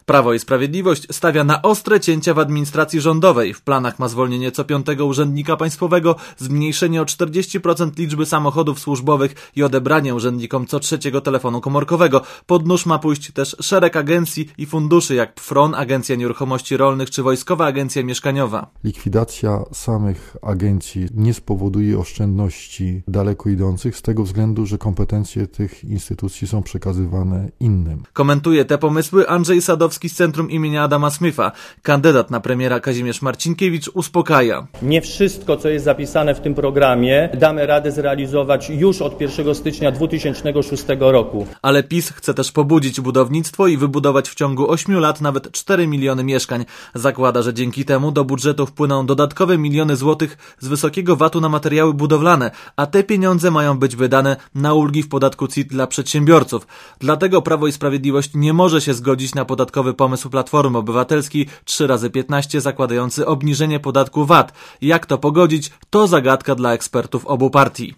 Prawo i Sprawiedliwość stawia na ostre cięcia w administracji rządowej. W planach ma zwolnienie co 5. urzędnika państwowego, zmniejszenie o 40% liczby samochodów służbowych i odebranie urzędnikom co 3. telefonu komórkowego. Pod nóż ma pójść też szereg agencji i funduszy jak PFRON, Agencja Nieruchomości Rolnych czy Wojskowa Agencja Mieszkaniowa. Likwidacja samych agencji nie spowoduje oszczędności daleko idących z tego względu, że kompetencje tych instytucji są przekazywane innym. Komentuje te pomysły Andrzej Sadowski z Centrum imienia Adama Smitha. Kandydat na premiera Kazimierz Marcinkiewicz uspokaja. Nie wszystko, co jest zapisane w tym programie, damy radę zrealizować już od 1 stycznia 2006 roku. Ale PiS chce też pobudzić budownictwo i wybudować w ciągu 8 lat nawet 4 miliony mieszkań. Zakłada, że dzięki temu do budżetu wpłyną dodatkowe miliony złotych z wysokiego VAT-u na materiały budowlane, a te pieniądze mają być wydane na ulgi w podatku CIT dla przedsiębiorców. Dlatego Prawo i Sprawiedliwość nie może się zgodzić na podatkowy pomysł Platformy Obywatelskiej 3x15 zakładający obniżenie podatku VAT. Jak to pogodzić? To zagadka dla ekspertów obu partii.